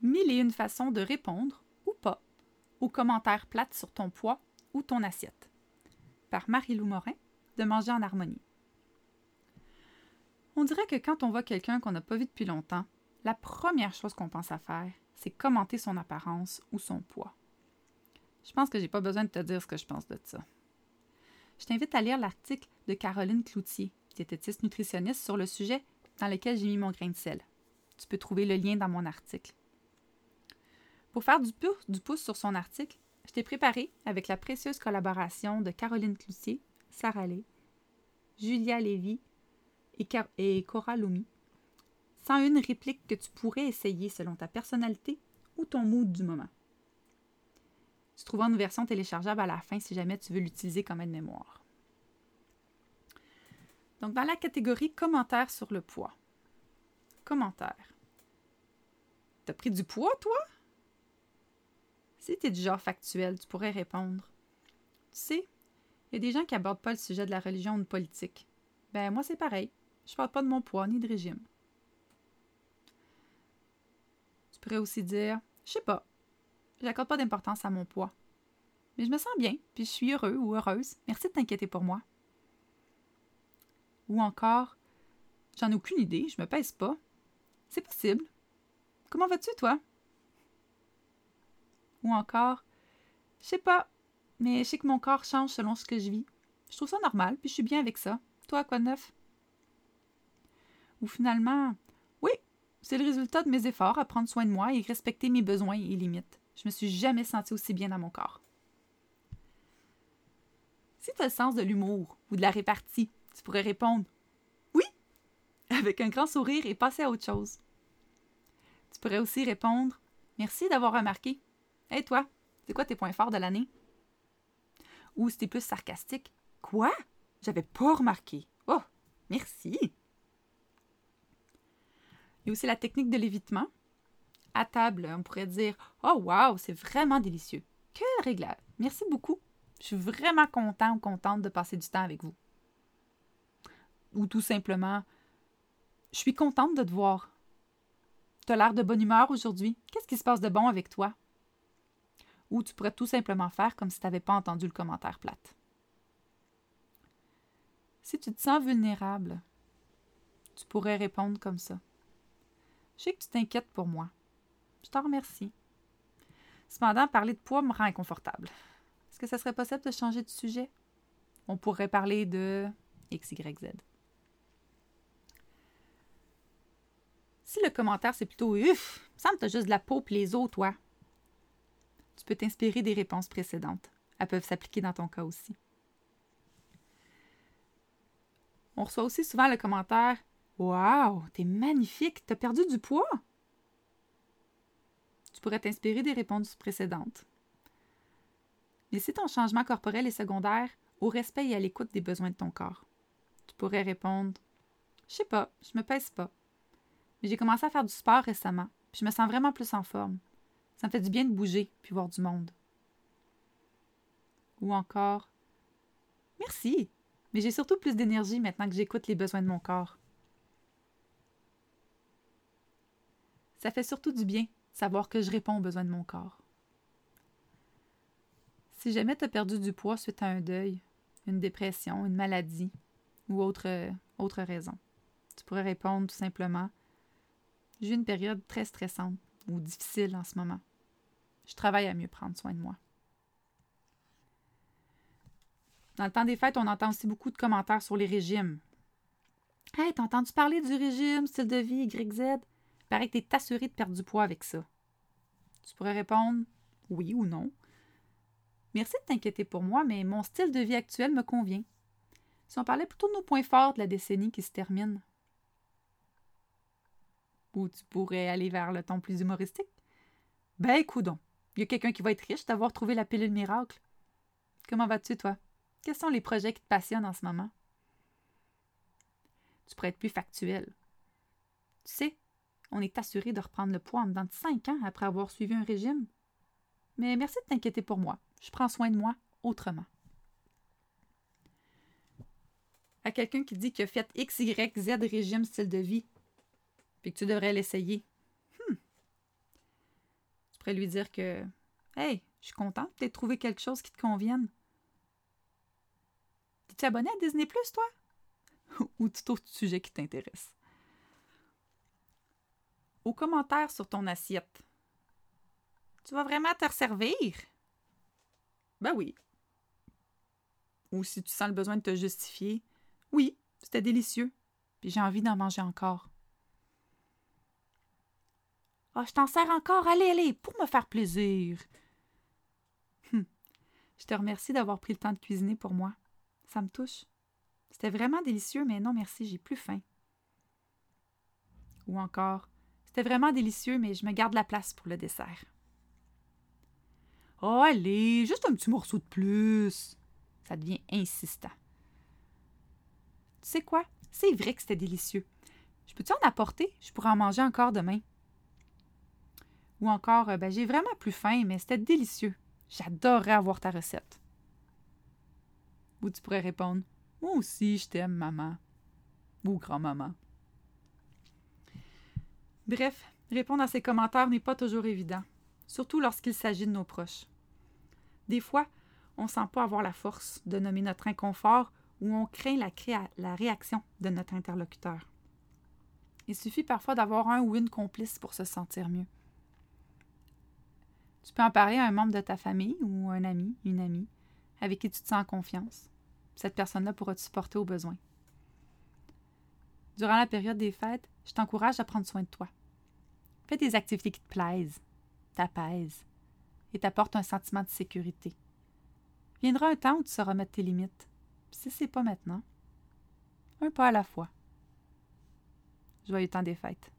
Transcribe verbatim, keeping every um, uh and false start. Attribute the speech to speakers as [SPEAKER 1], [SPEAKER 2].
[SPEAKER 1] Mille et une façons de répondre, ou pas, aux commentaires plates sur ton poids ou ton assiette. Par Marie-Lou Morin, de Manger en harmonie. On dirait que quand on voit quelqu'un qu'on n'a pas vu depuis longtemps, la première chose qu'on pense à faire, c'est commenter son apparence ou son poids. Je pense que j'ai pas besoin de te dire ce que je pense de ça. Je t'invite à lire l'article de Caroline Cloutier, diététiste nutritionniste, sur le sujet dans lequel j'ai mis mon grain de sel. Tu peux trouver le lien dans mon article. Pour faire du pouce, du pouce sur son article, je t'ai préparé avec la précieuse collaboration de Caroline Cloutier, Sarah Lay, Julia Lévy et, Car- et Cora Lomi, cent une répliques que tu pourrais essayer selon ta personnalité ou ton mood du moment. Tu trouveras une version téléchargeable à la fin si jamais tu veux l'utiliser comme aide-mémoire. Donc, dans la catégorie commentaires sur le poids. Commentaires. T'as pris du poids, toi? Si t'es du genre factuel, tu pourrais répondre. Tu sais, il y a des gens qui n'abordent pas le sujet de la religion ou de politique. Ben, moi, c'est pareil. Je parle pas de mon poids ni de régime. Tu pourrais aussi dire, je sais pas, j'accorde pas d'importance à mon poids. Mais je me sens bien, puis je suis heureux ou heureuse. Merci de t'inquiéter pour moi. Ou encore, j'en ai aucune idée, je me pèse pas. C'est possible. Comment vas-tu, toi? Ou encore, je sais pas, mais je sais que mon corps change selon ce que je vis. Je trouve ça normal, puis je suis bien avec ça. Toi, quoi de neuf? Ou finalement, oui, c'est le résultat de mes efforts à prendre soin de moi et respecter mes besoins et limites. Je me suis jamais sentie aussi bien dans mon corps. Si tu as le sens de l'humour ou de la répartie, tu pourrais répondre « Oui » avec un grand sourire et passer à autre chose. Tu pourrais aussi répondre « Merci d'avoir remarqué. Hey toi, c'est quoi tes points forts de l'année? » Ou si t'es plus sarcastique, « Quoi? J'avais pas remarqué. Oh, merci. » Il y a aussi la technique de l'évitement. À table, on pourrait dire « Oh wow, c'est vraiment délicieux. Quel réglage. Merci beaucoup. Je suis vraiment content ou contente de passer du temps avec vous. » Ou tout simplement « Je suis contente de te voir. Tu as l'air de bonne humeur aujourd'hui. Qu'est-ce qui se passe de bon avec toi? » Ou tu pourrais tout simplement faire comme si tu n'avais pas entendu le commentaire plate. Si tu te sens vulnérable, tu pourrais répondre comme ça. Je sais que tu t'inquiètes pour moi. Je t'en remercie. Cependant, parler de poids me rend inconfortable. Est-ce que ça serait possible de changer de sujet? On pourrait parler de X Y Z. Si le commentaire c'est plutôt « Uf, il me semble que t'as juste de la peau pis les os, toi », tu peux t'inspirer des réponses précédentes. Elles peuvent s'appliquer dans ton cas aussi. On reçoit aussi souvent le commentaire « Wow, t'es magnifique, t'as perdu du poids ». Tu pourrais t'inspirer des réponses précédentes. Mais si ton changement corporel est secondaire, au respect et à l'écoute des besoins de ton corps, tu pourrais répondre « Je sais pas, je me pèse pas. Mais j'ai commencé à faire du sport récemment, puis je me sens vraiment plus en forme. Ça me fait du bien de bouger puis voir du monde. » Ou encore « Merci, mais j'ai surtout plus d'énergie maintenant que j'écoute les besoins de mon corps. » Ça fait surtout du bien de savoir que je réponds aux besoins de mon corps. Si jamais tu as perdu du poids suite à un deuil, une dépression, une maladie ou autre, euh, autre raison, tu pourrais répondre tout simplement « J'ai une période très stressante ou difficile en ce moment. Je travaille à mieux prendre soin de moi. » Dans le temps des fêtes, on entend aussi beaucoup de commentaires sur les régimes. « Hey, t'as entendu parler du régime, style de vie, Y Z? Paraît que t'es assuré de perdre du poids avec ça. » Tu pourrais répondre « Oui ou non. » Merci de t'inquiéter pour moi, mais mon style de vie actuel me convient. Si on parlait plutôt de nos points forts de la décennie qui se termine. Ou tu pourrais aller vers le ton plus humoristique. Ben, coudonc, il y a quelqu'un qui va être riche d'avoir trouvé la pilule miracle. Comment vas-tu, toi? Quels sont les projets qui te passionnent en ce moment? Tu pourrais être plus factuel. Tu sais, on est assuré de reprendre le poids en dedans de cinq ans après avoir suivi un régime. Mais merci de t'inquiéter pour moi. Je prends soin de moi autrement. À quelqu'un qui dit qu'il a fait X, Y, Z régime style de vie, puis que tu devrais l'essayer. Hmm. pourrais lui dire que « Hey, je suis contente que tu aies trouvé quelque chose qui te convienne. Es-tu abonné à Disney plus, toi? » Ou tout autre sujet qui t'intéresse. Aux commentaires sur ton assiette. Tu vas vraiment te resservir? Ben oui. Ou si tu sens le besoin de te justifier. Oui, c'était délicieux. Puis j'ai envie d'en manger encore. Ah, oh, je t'en sers encore. Allez, allez, pour me faire plaisir. Hum. Je te remercie d'avoir pris le temps de cuisiner pour moi. Ça me touche. C'était vraiment délicieux, mais non merci, j'ai plus faim. Ou encore, c'était vraiment délicieux, mais je me garde la place pour le dessert. Oh, allez, juste un petit morceau de plus. Ça devient insistant. Tu sais quoi? C'est vrai que c'était délicieux. Je peux-tu en apporter? Je pourrais en manger encore demain. Ou encore, ben, j'ai vraiment plus faim, mais c'était délicieux. J'adorerais avoir ta recette. Ou tu pourrais répondre, moi aussi, je t'aime, maman. Ou grand-maman. Bref, répondre à ces commentaires n'est pas toujours évident, surtout lorsqu'il s'agit de nos proches. Des fois, on ne sent pas avoir la force de nommer notre inconfort ou on craint la, créa- la réaction de notre interlocuteur. Il suffit parfois d'avoir un ou une complice pour se sentir mieux. Tu peux en parler à un membre de ta famille ou un ami, une amie, avec qui tu te sens en confiance. Cette personne-là pourra te supporter au besoin. Durant la période des fêtes, je t'encourage à prendre soin de toi. Fais des activités qui te plaisent, t'apaisent et t'apportent un sentiment de sécurité. Viendra un temps où tu sauras mettre tes limites. Puis si c'est pas maintenant, un pas à la fois. Joyeux temps des fêtes.